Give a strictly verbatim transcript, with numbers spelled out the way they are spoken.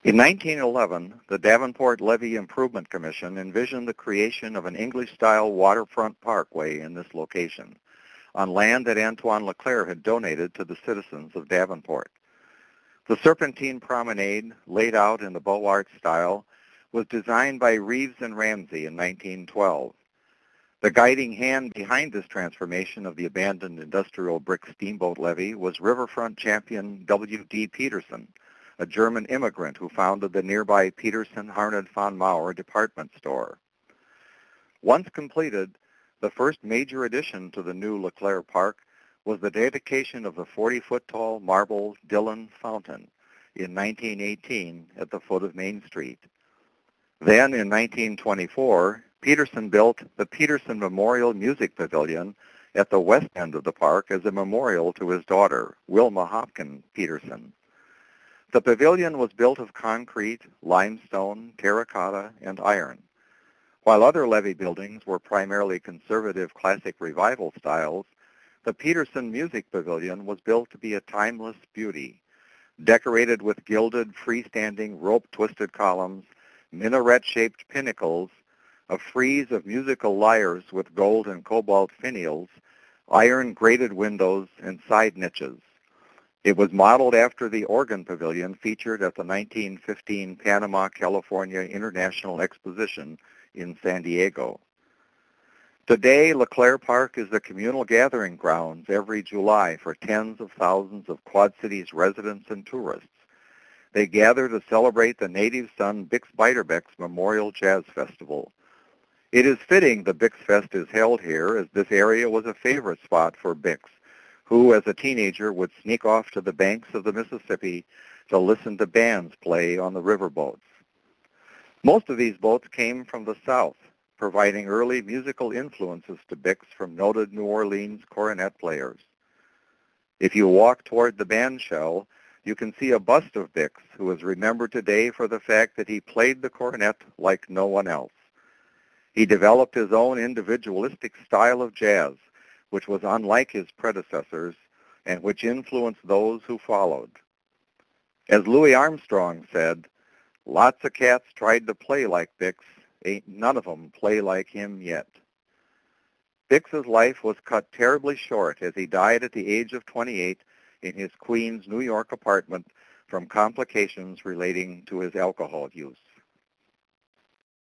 In nineteen eleven, the Davenport Levee Improvement Commission envisioned the creation of an English-style waterfront parkway in this location, on land that Antoine Leclair had donated to the citizens of Davenport. The Serpentine Promenade, laid out in the Beaux Arts style, was designed by Reeves and Ramsey in nineteen twelve. The guiding hand behind this transformation of the abandoned industrial brick steamboat levee was riverfront champion W D Peterson, a German immigrant who founded the nearby Peterson Harned von Maur department store. Once completed, the first major addition to the new Leclair Park was the dedication of the forty-foot-tall marble Dillon Fountain in nineteen eighteen at the foot of Main Street. Then, in nineteen twenty-four, Peterson built the Peterson Memorial Music Pavilion at the west end of the park as a memorial to his daughter, Wilma Hopkin Peterson. The pavilion was built of concrete, limestone, terracotta, and iron. While other levee buildings were primarily conservative classic revival styles, the Peterson Music Pavilion was built to be a timeless beauty, decorated with gilded, freestanding, rope-twisted columns, minaret-shaped pinnacles, a frieze of musical lyres with gold and cobalt finials, iron-grated windows, and side niches. It was modeled after the organ pavilion featured at the nineteen fifteen Panama, California International Exposition in San Diego. Today, Leclair Park is the communal gathering grounds every July for tens of thousands of Quad Cities residents and tourists. They gather to celebrate the native son Bix Beiderbecke's Memorial Jazz Festival. It is fitting the Bix Fest is held here, as this area was a favorite spot for Bix, who as a teenager would sneak off to the banks of the Mississippi to listen to bands play on the riverboats. Most of these boats came from the South, providing early musical influences to Bix from noted New Orleans cornet players. If you walk toward the band shell, you can see a bust of Bix, who is remembered today for the fact that he played the cornet like no one else. He developed his own individualistic style of jazz, which was unlike his predecessors and which influenced those who followed. As Louis Armstrong said, "Lots of cats tried to play like Bix, ain't none of 'em play like him yet." Bix's life was cut terribly short as he died at the age of twenty-eight in his Queens, New York apartment from complications relating to his alcohol use.